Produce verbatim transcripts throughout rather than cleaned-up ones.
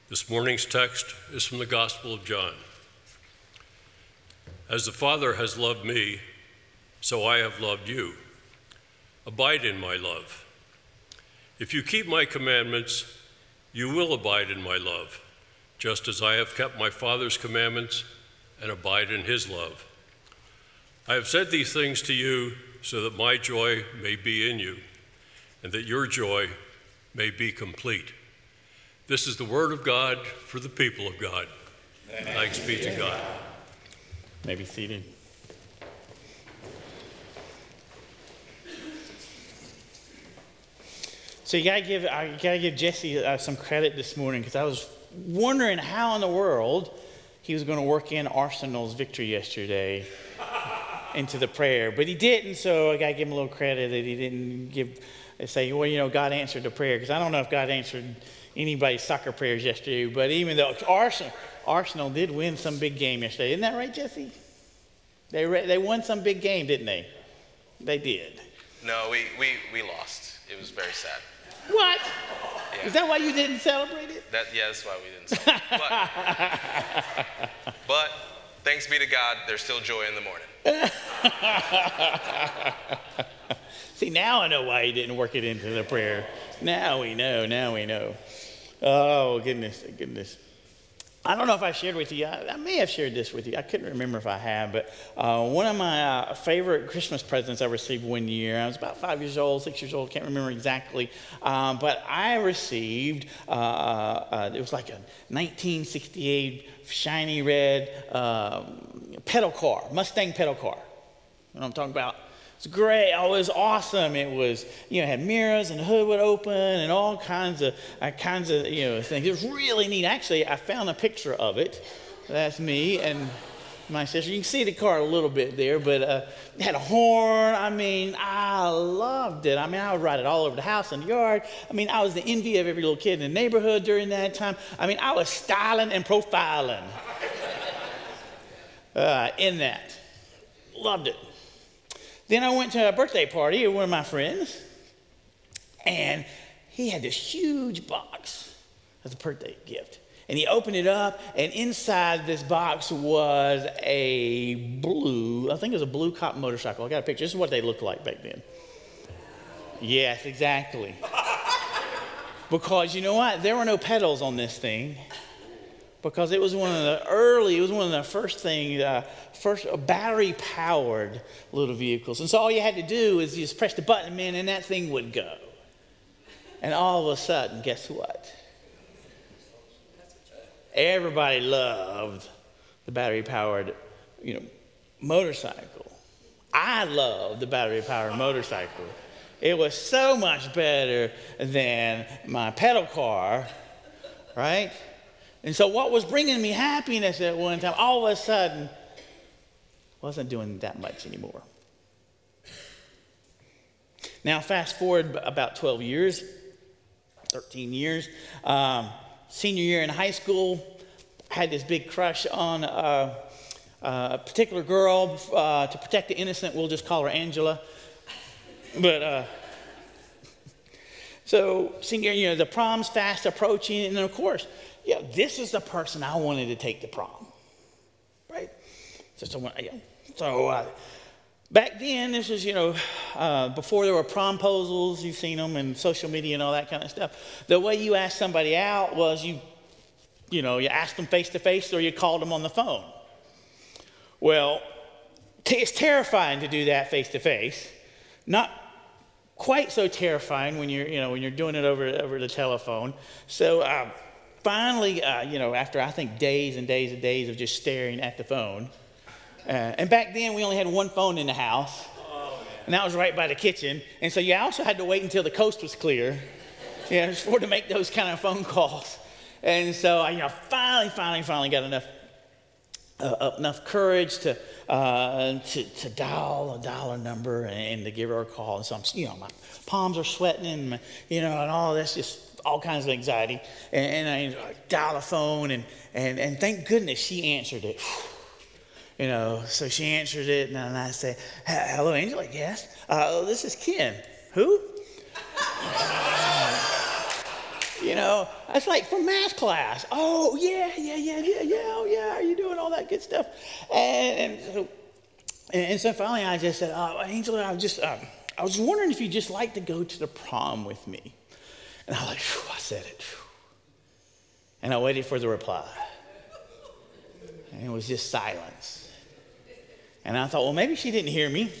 This morning's text is from the Gospel of John. As the Father has loved me, so I have loved you. Abide in my love. If you keep my commandments, you will abide in my love, just as I have kept my Father's commandments and abide in his love. I have said these things to you so that my joy may be in you, and that your joy may be complete. This is the word of God for the people of God. Thanks be to God. May be seated. So you gotta give I gotta give Jesse uh, some credit this morning, because I was wondering how in the world he was going to work in Arsenal's victory yesterday into the prayer, but he didn't. So I gotta give him a little credit that he didn't give say, well, you know, God answered the prayer, because I don't know if God answered anybody's soccer prayers yesterday. But even though Arsenal Arsenal did win some big game yesterday, isn't that right, Jesse? They re- they won some big game, didn't they? They did. No, we, we, we lost. It was very sad. What? Yeah. Is that why you didn't celebrate it? That yeah, that's why we didn't celebrate. but, but thanks be to God, there's still joy in the morning. See, now I know why he didn't work it into the prayer. Now we know. Now we know. Oh, goodness, goodness. I don't know if I shared with you. I, I may have shared this with you. I couldn't remember if I have, but uh, one of my uh, favorite Christmas presents I received one year, I was about five years old, six years old, can't remember exactly, um, but I received, uh, uh, it was like a nineteen sixty-eight shiny red uh, pedal car, Mustang pedal car. You know what I'm talking about? It's great. Oh, it was awesome. It was, you know, it had mirrors and the hood would open and all kinds of uh, kinds of, you know, things. It was really neat. Actually, I found a picture of it. That's me and my sister. You can see the car a little bit there, but uh, it had a horn. I mean, I loved it. I mean, I would ride it all over the house and the yard. I mean, I was the envy of every little kid in the neighborhood during that time. I mean, I was styling and profiling uh, in that. Loved it. Then I went to a birthday party with one of my friends, and he had this huge box as a birthday gift. And he opened it up, and inside this box was a blue, I think it was a blue cop motorcycle. I got a picture. This is what they looked like back then. Yes, exactly. Because you know what? There were no pedals on this thing. Because it was one of the early, it was one of the first things, uh, first uh, battery-powered little vehicles. And so all you had to do is just press the button, man, and that thing would go. And all of a sudden, guess what? Everybody loved the battery-powered, you know, motorcycle. I loved the battery-powered motorcycle. It was so much better than my pedal car, right? And so what was bringing me happiness at one time, all of a sudden, wasn't doing that much anymore. Now, fast forward about twelve years, thirteen years. Um, senior year in high school, I had this big crush on uh, uh, a particular girl. Uh, to protect the innocent, we'll just call her Angela. But uh, so senior, you know, the prom's fast approaching, and then of course, yeah, this is the person I wanted to take to prom, right? So, so, yeah. so uh, back then, this was, you know, uh, before there were promposals, you've seen them, and social media and all that kind of stuff. The way you asked somebody out was you, you know, you asked them face to face, or you called them on the phone. Well, t- it's terrifying to do that face to face. Not quite so terrifying when you're, you know, when you're doing it over over the telephone. So. Uh, Finally, uh, you know, after I think days and days and days of just staring at the phone, uh, and back then we only had one phone in the house, oh, and that was right by the kitchen, and so you also had to wait until the coast was clear, you know, for to make those kind of phone calls. And so I, you know, finally, finally, finally got enough uh, enough courage to uh, to to dial a dial a number and, and to give her a call. And so I'm, you know, my palms are sweating, and my, you know, and all this just. All kinds of anxiety, and, and I dial a phone, and, and and thank goodness she answered it. You know, so she answered it, and I say, "Hello, Angela." Yes, uh, this is Ken. Who? You know, know, it's like from math class. Oh, yeah, yeah, yeah, yeah, yeah, oh, yeah, are you doing all that good stuff? And, and so and, and so finally I just said, oh, Angela, I was just, um, I was wondering if you'd just like to go to the prom with me. And I was like, phew, I said it. Phew. And I waited for the reply. And it was just silence. And I thought, well, maybe she didn't hear me.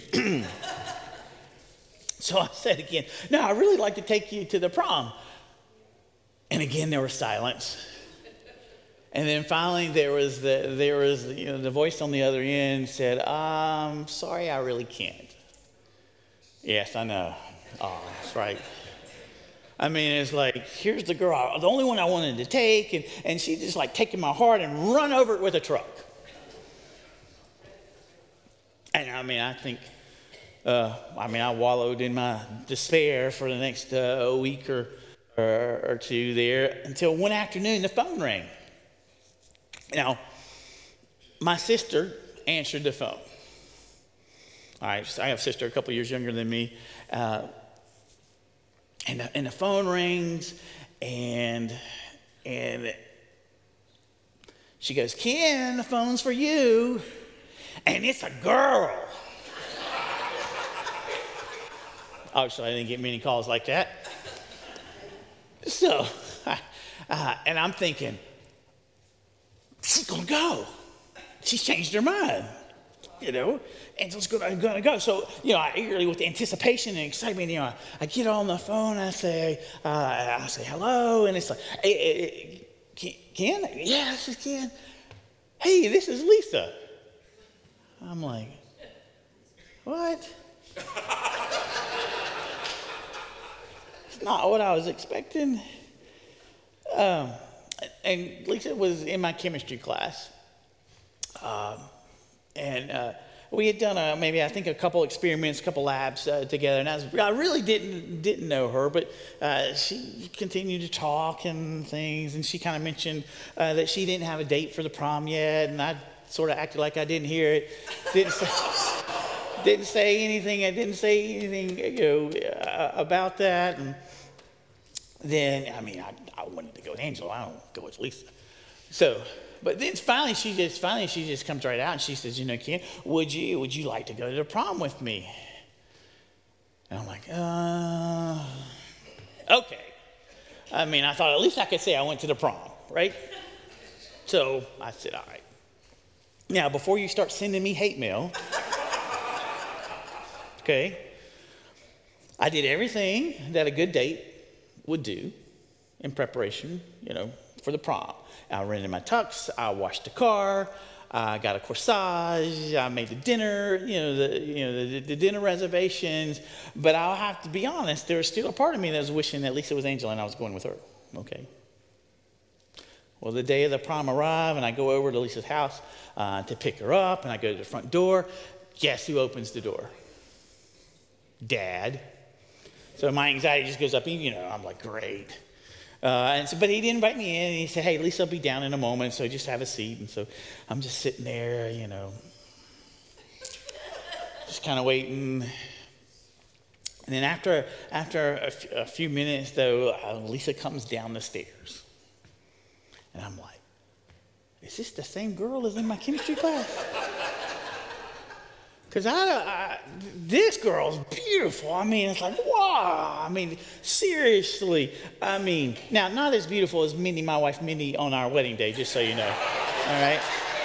So I said again, no, I'd really like to take you to the prom. And again, there was silence. And then finally, there was the there was the, you know, the voice on the other end said, "I'm sorry, I really can't." Yes, I know. Oh, that's right. I mean, it's like, here's the girl, the only one I wanted to take, and, and she just like taking my heart and run over it with a truck. And I mean, I think, uh, I mean, I wallowed in my despair for the next uh, week or, or or two there until one afternoon the phone rang. Now, my sister answered the phone. All right, so I have a sister a couple years younger than me. Uh, and, the, and the phone rings, and, and she goes, "Ken, the phone's for you." And it's a girl. Obviously, I didn't get many calls like that. So, uh, and I'm thinking, she's gonna go. She's changed her mind, you know. Angela's gonna, gonna go. So, you know, I eagerly, with anticipation and excitement, you know, I, I get on the phone. I say, uh, I say hello, and it's like, hey, hey, Ken? Yeah, this is Ken. Hey, this is Lisa. I'm like, what? It's not what I was expecting. Um, and Lisa was in my chemistry class. Um, and uh, we had done a, maybe I think a couple experiments, a couple labs uh, together. And I, was, I really didn't didn't know her, but uh, she continued to talk and things. And she kind of mentioned uh, that she didn't have a date for the prom yet. And I sort of acted like I didn't hear it. Didn't say, didn't say anything. I didn't say anything, you know, uh, about that. And then, I mean, I, I wanted to go with Angela. I don't go with Lisa. So, but then finally, she just finally she just comes right out and she says, "You know, Ken, would you would you like to go to the prom with me?" And I'm like, uh, okay. I mean, I thought at least I could say I went to the prom, right? So I said, all right. Now, before you start sending me hate mail, okay, I did everything that a good date would do in preparation, you know, for the prom. I rented my tux, I washed the car, I got a corsage, I made the dinner, you know, the you know the, the dinner reservations. But I'll have to be honest, there was still a part of me that was wishing at least it was Angela and I was going with her. Okay. Well, the day of the prom arrived, and I go over to Lisa's house uh, to pick her up, and I go to the front door. Guess who opens the door? Dad. So my anxiety just goes up. You know, I'm like, great. Uh, and so, but he didn't invite me in. And he said, "Hey, Lisa will be down in a moment, so just have a seat." And so I'm just sitting there, you know, just kind of waiting. And then after after a, f- a few minutes, though, uh, Lisa comes down the stairs. And I'm like, is this the same girl as in my chemistry class? Because I, I, this girl's beautiful. I mean, it's like, wow. I mean, seriously. I mean, now, not as beautiful as Mindy, my wife Mindy, on our wedding day, just so you know. All right?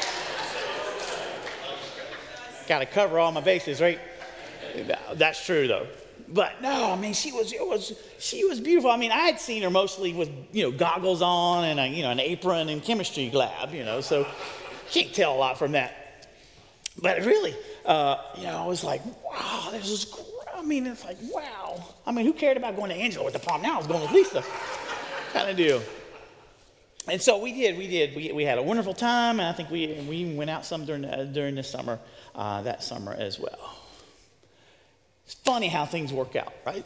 Got to cover all my bases, right? That's true, though. But no, I mean, she was, it was, she was beautiful. I mean, I had seen her mostly with, you know, goggles on and a, you know, an apron in chemistry lab, you know, so can't tell a lot from that. But really, uh, you know, I was like, wow, this is, great. I mean, it's like, wow. I mean, who cared about going to Angela with the prom? Now I was going with Lisa, kind of deal. And so we did, we did. We we had a wonderful time, and I think we we went out some during uh, during the summer, uh, that summer as well. It's funny how things work out, right?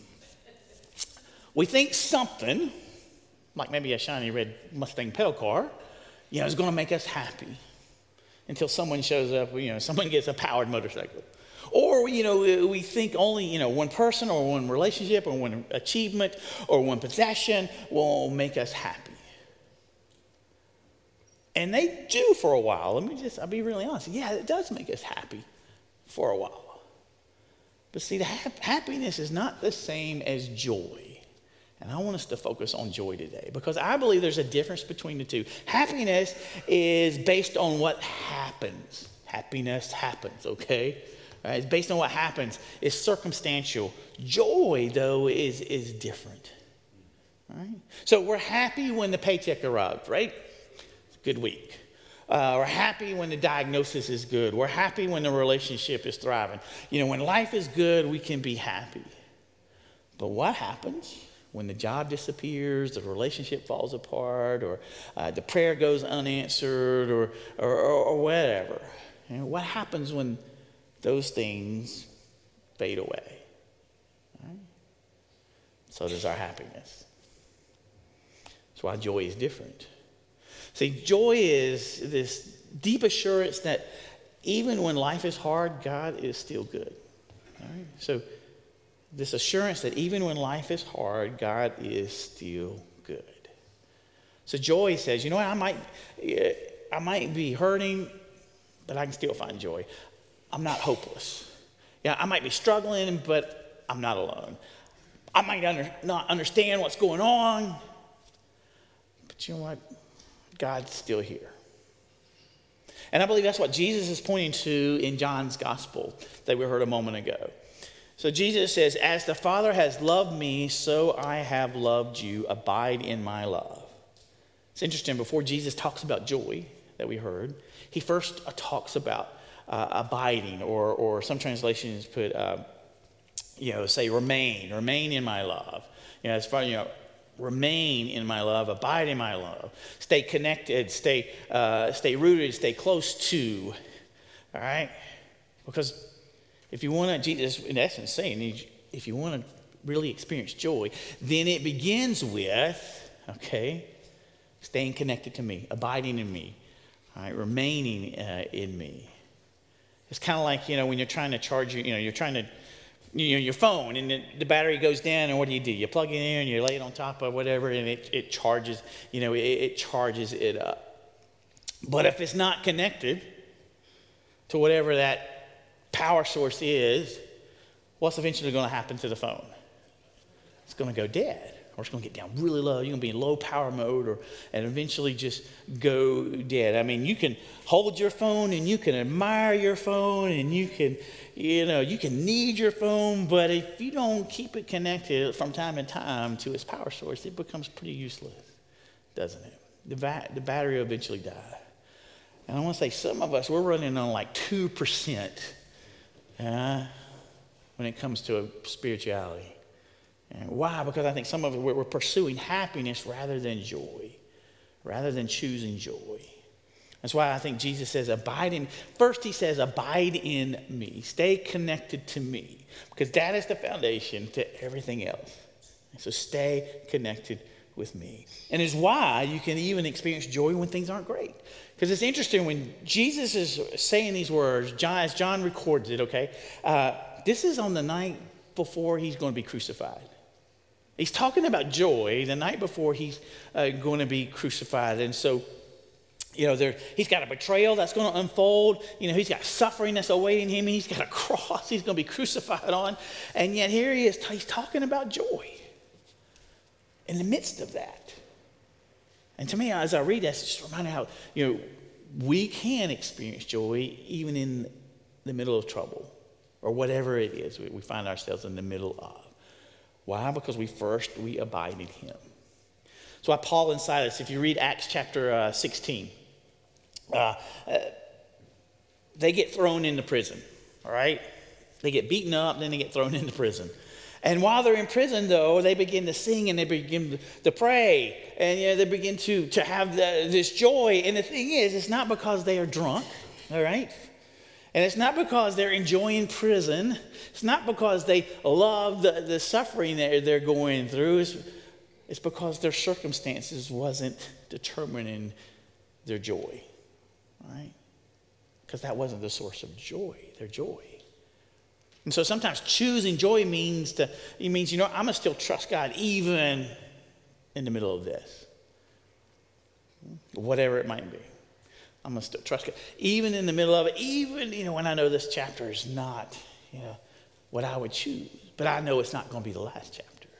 We think something, like maybe a shiny red Mustang pedal car, you know, is going to make us happy until someone shows up, you know, someone gets a powered motorcycle. Or, you know, we think only, you know, one person or one relationship or one achievement or one possession will make us happy. And they do for a while. Let me just, I'll be really honest. Yeah, it does make us happy for a while. But see, the ha- happiness is not the same as joy. And I want us to focus on joy today because I believe there's a difference between the two. Happiness is based on what happens. Happiness happens, okay? All right, it's based on what happens. It's circumstantial. Joy, though, is, is different. All right? So we're happy when the paycheck arrives, right? It's a good week. Uh, we're happy when the diagnosis is good. We're happy when the relationship is thriving. You know, when life is good, we can be happy. But what happens when the job disappears, the relationship falls apart, or uh, the prayer goes unanswered, or, or, or, or whatever? You know, what happens when those things fade away? Right? So does our happiness. That's why joy is different. See, joy is this deep assurance that even when life is hard, God is still good. All right? So this assurance that even when life is hard, God is still good. So joy says, you know what, I might, I might be hurting, but I can still find joy. I'm not hopeless. Yeah, I might be struggling, but I'm not alone. I might under, not understand what's going on, but you know what? God's still here. And I believe that's what Jesus is pointing to in John's gospel that we heard a moment ago. So Jesus says, as the Father has loved me, so I have loved you. Abide in my love. It's interesting, before Jesus talks about joy that we heard, he first uh, talks about uh, abiding, or or some translations put, uh, you know, say remain, remain in my love. You know, as far, you know, remain in my love, abide in my love. Stay connected, stay, uh, stay rooted, stay close to, all right? Because if you want to, Jesus, in essence, saying, if you want to really experience joy, then it begins with, okay, staying connected to me, abiding in me, all right, remaining uh, in me. It's kind of like, you know, when you're trying to charge your, you know, you're trying to, you know, your phone, and the, the battery goes down, and what do you do? You plug it in, you lay it on top of whatever, and it, it charges, you know, it, it charges it up. But if it's not connected to whatever that power source is, what's eventually going to happen to the phone? It's going to go dead, or it's going to get down really low. You're going to be in low power mode, or and eventually just go dead. I mean, you can hold your phone, and you can admire your phone, and you can, you know, you can need your phone, but if you don't keep it connected from time to time to its power source, it becomes pretty useless, doesn't it? The, va- the battery will eventually die. And I want to say, some of us, we're running on like two percent. Uh, when it comes to spirituality. And why? Because I think some of it, we're, we're pursuing happiness rather than joy, rather than choosing joy. That's why I think Jesus says, abide in, first he says, abide in me. Stay connected to me, because that is the foundation to everything else. So stay connected with me. And it's why you can even experience joy when things aren't great. Because it's interesting, when Jesus is saying these words, John, as John records it, okay, uh, this is on the night before he's going to be crucified. He's talking about joy the night before he's uh, going to be crucified. And so, you know, there, he's got a betrayal that's going to unfold. You know, he's got suffering that's awaiting him. He's got a cross he's going to be crucified on. And yet here he is, he's talking about joy in the midst of that. And to me, as I read that, it's just reminding how, you know, we can experience joy even in the middle of trouble, or whatever it is we find ourselves in the middle of. Why? Because we first, we abide in him. So why Paul and Silas, if you read Acts chapter uh, sixteen, uh, uh, they get thrown into prison, all right? They get beaten up, then they get thrown into prison. And while they're in prison, though, they begin to sing and they begin to pray. And, you know, they begin to, to have the, this joy. And the thing is, it's not because they are drunk, all right? And it's not because they're enjoying prison. It's not because they love the, the suffering that they're going through. It's, it's because their circumstances wasn't determining their joy, right? Because that wasn't the source of joy, their joy. And so sometimes choosing joy means to, it means, you know, I'm going to still trust God even in the middle of this. Whatever it might be. I'm going to still trust God. Even in the middle of it, even, you know, when I know this chapter is not, you know, what I would choose. But I know it's not going to be the last chapter.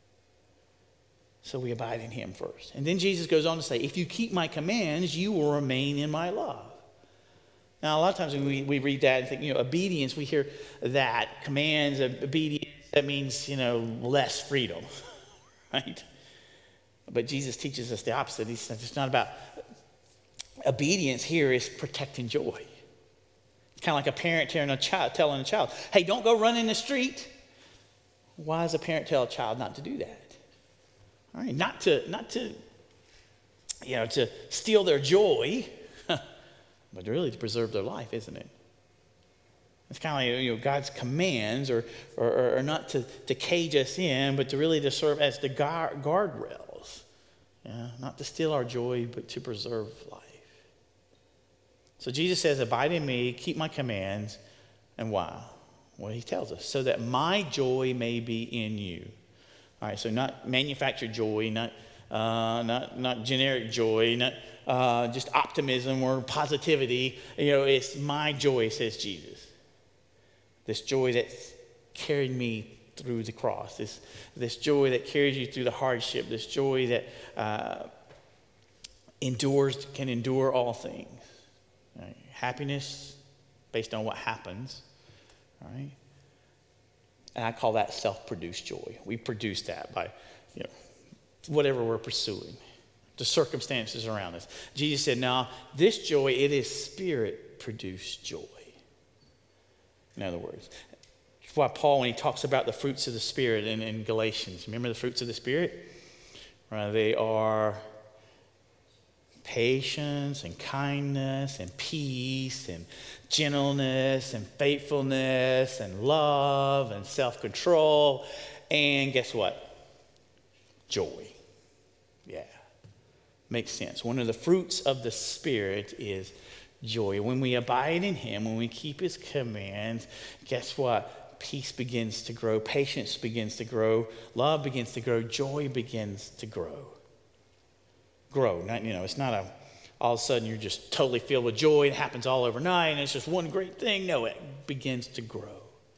So we abide in him first. And then Jesus goes on to say, if you keep my commands, you will remain in my love. Now, a lot of times when we, we read that and think, you know, obedience, we hear that, commands, obedience, that means, you know, less freedom, right? But Jesus teaches us the opposite. He says it's not about obedience here is protecting joy. It's kind of like a parent telling a child, telling a child, hey, don't go run in the street. Why does a parent tell a child not to do that? All right, not to, not to, you know, to steal their joy, but really to preserve their life, isn't it? It's kind of like, you know, God's commands are, are, are not to, to cage us in, but to really to serve as the guard, guardrails. Yeah, not to steal our joy, but to preserve life. So Jesus says, abide in me, keep my commands. And why? Well, he tells us, so that my joy may be in you. All right, so not manufactured joy, not, uh, not, not generic joy, not uh, just optimism or positivity. You know, it's my joy, says Jesus. This joy that's carried me through the cross. This, this joy that carries you through the hardship. This joy that uh, endures, can endure all things. Right? Happiness based on what happens. Right? And I call that self-produced joy. We produce that by, you know, whatever we're pursuing, the circumstances around us. Jesus said, no, this joy, it is spirit-produced joy. In other words, that's why Paul, when he talks about the fruits of the Spirit in, in Galatians, remember the fruits of the Spirit? Right, they are patience and kindness and peace and gentleness and faithfulness and love and self-control. And guess what? Joy. Yeah. Makes sense. One of the fruits of the Spirit is joy. When we abide in him, when we keep his commands, guess what? Peace begins to grow. Patience begins to grow. Love begins to grow. Joy begins to grow. Grow. Not, you know, it's not a, all of a sudden you're just totally filled with joy. It happens all overnight and it's just one great thing. No, it begins to grow.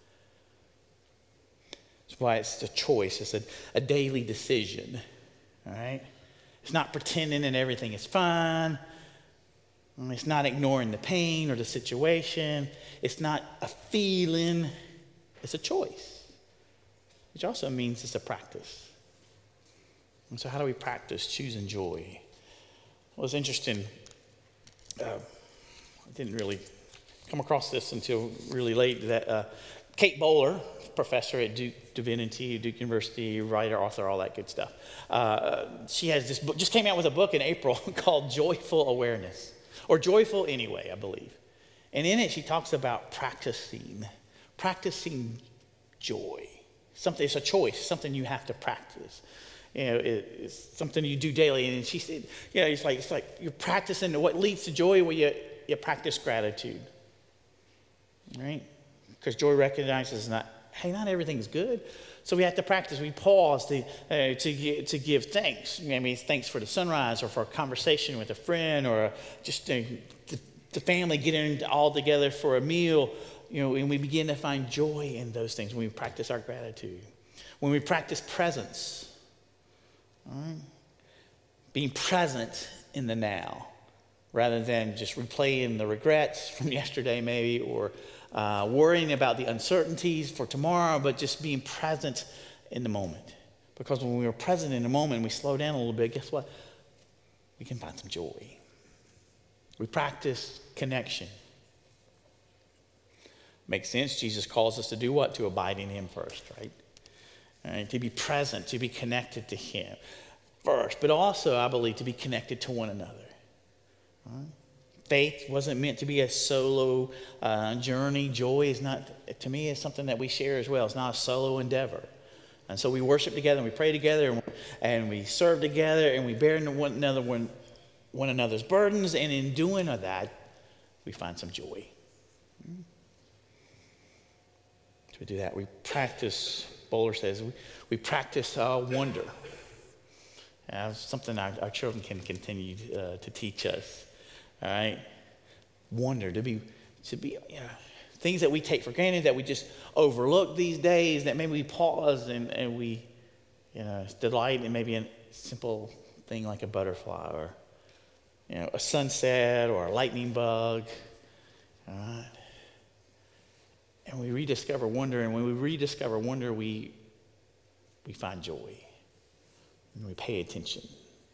That's why it's a choice. It's a, a daily decision. All right? It's not pretending that everything is fine. It's not ignoring the pain or the situation. It's not a feeling. It's a choice. Which also means it's a practice. And so how do we practice choosing joy? Well, it's interesting. Uh, I didn't really come across this until really late. That uh, Kate Bowler, professor at Duke Divinity, Duke University, writer, author, all that good stuff. Uh, she has this book, just came out with a book in April called Joyful Awareness. Or Joyful Anyway, I believe. And in it, she talks about practicing. Practicing joy. Something, it's a choice, something you have to practice. You know, it, it's something you do daily. And she said, you know, it's like, it's like you're practicing what leads to joy when you, you practice gratitude. Right? Because joy recognizes not, hey, not everything is good. So we have to practice. We pause to, uh, to, to give thanks. I mean, thanks for the sunrise or for a conversation with a friend or a, just uh, the, the family getting all together for a meal. You know, and we begin to find joy in those things when we practice our gratitude. When we practice presence. All right? Being present in the now rather than just replaying the regrets from yesterday maybe or Uh, worrying about the uncertainties for tomorrow, but just being present in the moment. Because when we are present in the moment and we slow down a little bit, guess what? We can find some joy. We practice connection. Makes sense. Jesus calls us to do what? To abide in him first, right? All right, to be present, to be connected to him first, but also, I believe, to be connected to one another. All right? Faith wasn't meant to be a solo uh, journey. Joy is not, to me, is something that we share as well. It's not a solo endeavor. And so we worship together and we pray together and, and we serve together and we bear one another one, one another's burdens. And in doing of that, we find some joy. So we do that. We practice, Bowler says, we, we practice uh, wonder. Uh, something our, our children can continue uh, to teach us. All right? Wonder, to be, to be, you know, things that we take for granted, that we just overlook these days, that maybe we pause and, and we, you know, delight in maybe a simple thing like a butterfly or, you know, a sunset or a lightning bug. All right? And we rediscover wonder, and when we rediscover wonder, we we find joy. And we pay attention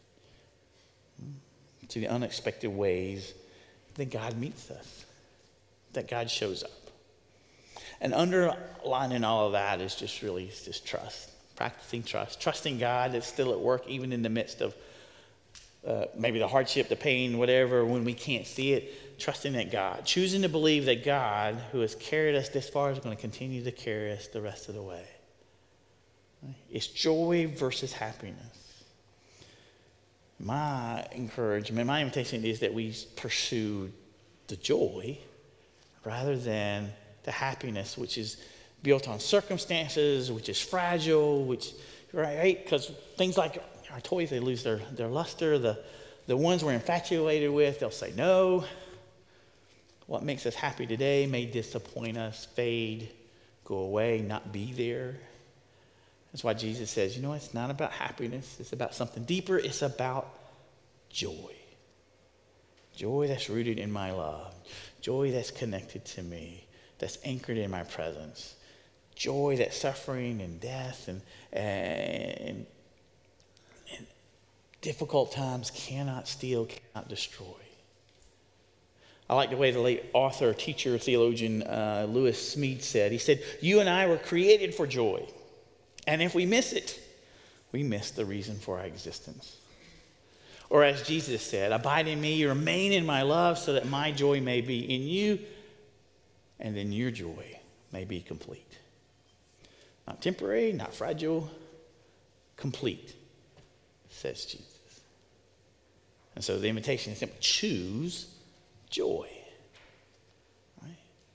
to the unexpected ways that God meets us, that God shows up. And underlining all of that is just really it's just trust, practicing trust, trusting God that's still at work even in the midst of uh, maybe the hardship, the pain, whatever, when we can't see it, trusting that God, choosing to believe that God, who has carried us this far, is going to continue to carry us the rest of the way. It's joy versus happiness. My encouragement, my invitation is that we pursue the joy rather than the happiness, which is built on circumstances, which is fragile, which, right? Because things like our toys, they lose their, their luster. The, the ones we're infatuated with, they'll say no. What makes us happy today may disappoint us, fade, go away, not be there. That's why Jesus says, you know, it's not about happiness. It's about something deeper. It's about joy. Joy that's rooted in my love. Joy that's connected to me. That's anchored in my presence. Joy that suffering and death and, and, and difficult times cannot steal, cannot destroy. I like the way the late author, teacher, theologian uh, Lewis Smead said. He said, you and I were created for joy. And if we miss it, we miss the reason for our existence. Or as Jesus said, abide in me, remain in my love, so that my joy may be in you, and then your joy may be complete. Not temporary, not fragile, complete, says Jesus. And so the invitation is simple. Choose joy. Right?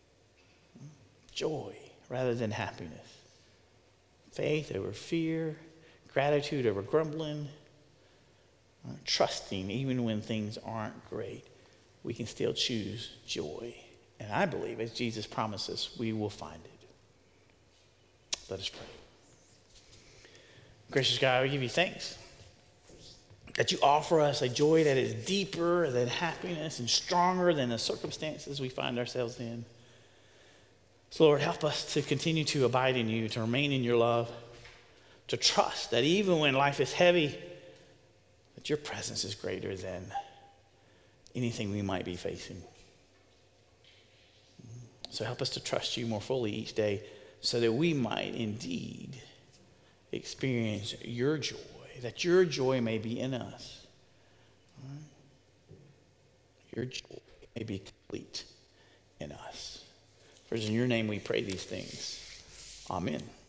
Joy rather than happiness. Faith over fear, gratitude over grumbling, uh, trusting even when things aren't great. We can still choose joy. And I believe, as Jesus promises, we will find it. Let us pray. Gracious God, we give you thanks that you offer us a joy that is deeper than happiness and stronger than the circumstances we find ourselves in. So, Lord, help us to continue to abide in you, to remain in your love, to trust that even when life is heavy, that your presence is greater than anything we might be facing. So help us to trust you more fully each day so that we might indeed experience your joy, that your joy may be in us. Your joy may be complete in us. For it's in your name we pray these things. Amen.